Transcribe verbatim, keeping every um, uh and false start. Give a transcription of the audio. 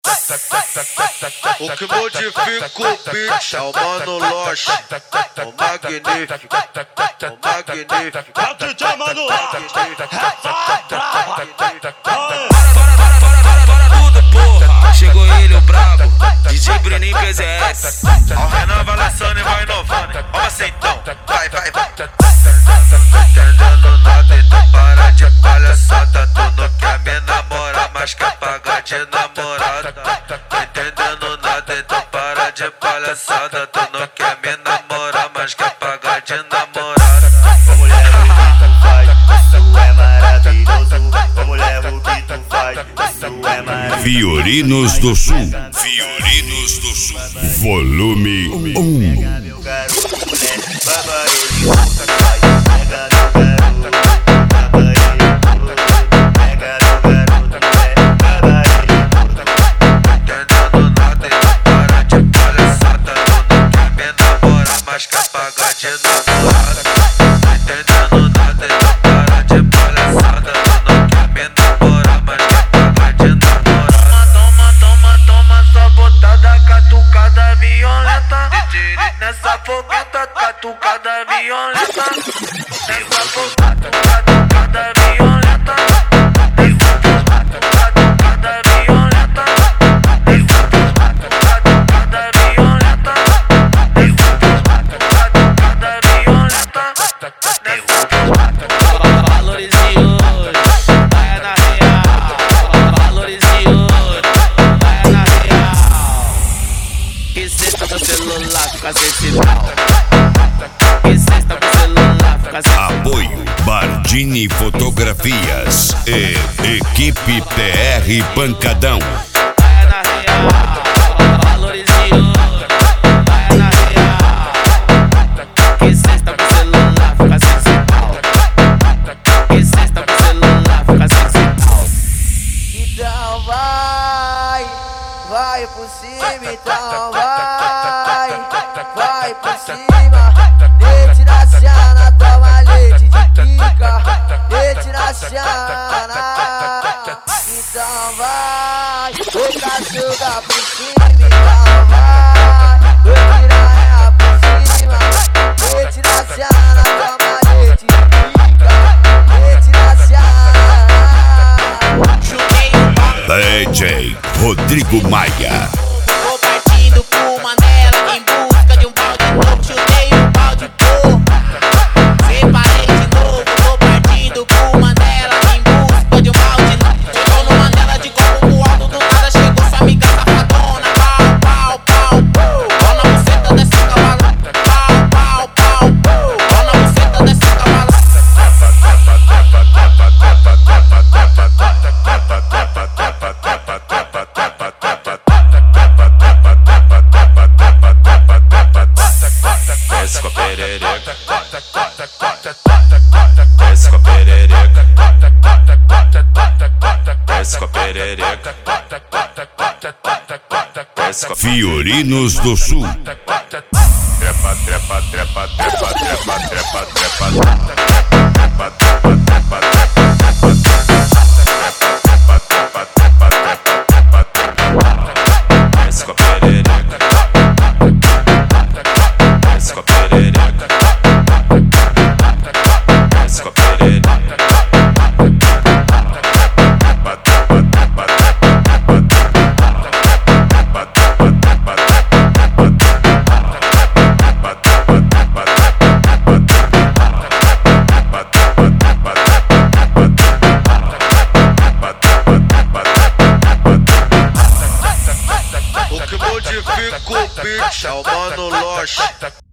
O que modifica o beat é o Mano Loche, o magnífico, o magnífico. É o D J Mano Loche. Chegou ele, o brabo, D J Bruninho P Z S. Ao renova lançando e vai inovando. Vamos assim então, vai, vai, vai. Entendendo nada, então para de palhaçada. Tu não quer me namorar, mas quer pagar de namorada. Entendendo nada, então para de palhaçada. Tu não quer me namorar, mas quer pagar de namorada. Ô mulher, o que tu faz? Isso é maravilhoso. Ô mulher, o que tu faz? Isso é maravilhoso. Fiorinos do Sul. Fiorinos do Sul. Volume um. Pega meu garoto, mulher, vai barulho, vai. Pega meu garoto, vai barulho, pega meu garoto, vai barulho. Entendendo nada, então para de palhaçada. Tu não quer me namorar, mas quer pagar de namorada. Entendendo nada, então para de palhaçada. Tu não quer me namorar, mas quer pagar de namorada. Toma, toma, toma, só botada, catucada violenta. Nessa fogueta, catucada violenta. Nessa fogueta, catucada violenta. Nessa fogueta, catucada violenta. Nessa fogueta, catucada violenta. Nessa fogueta, catucada violenta. Nessa fogueta. Valorize hoje, vai na real. Valorize hoje, vai na real. Que cesta do celular fica sem sinal. Que cesta do celular fica sem sinal. Apoio Bardini Fotografias e Equipe P R Pancadão. Vai na real. Valorize hoje, vai na real. Que cesta do celular fica sem sinal. Que cesta do celular fica sem sinal. Então vai, vai por cima, então vai, vai por cima. Leite na Xana, toma leite de pica. Leite na Xana. Então vai, o cachorro por cima, então vai. Vou tirar ela por cima. Leite na Xana, toma leite de pica. Leite na Xana. D J Rodrigo Maia. Vou partindo pro Mandela em busca de um balde novo. Chutei um balde, pô. Separei de novo. Vou partindo pro Mandela em busca de um balde novo. Chegou no Mandela de copo pro alto do nada. Chegou sua amiga safadona. Pau, pau, pau, pau. Ó na buceta dessa cavala. Pau, pau, pau, pau. Ó na buceta dessa cavala. Desce com a perereca. Desce com a perereca. Desce com a perereca. Desce com a Fiorinos do Sul. trepa, trepa, trepa, trepa, trepa, trepa, trepa, trepa, trepa, trepa. Desce com a perereca. Desce com a perereca. Desce com a perereca. O que modifica o beat é o Mano Loche.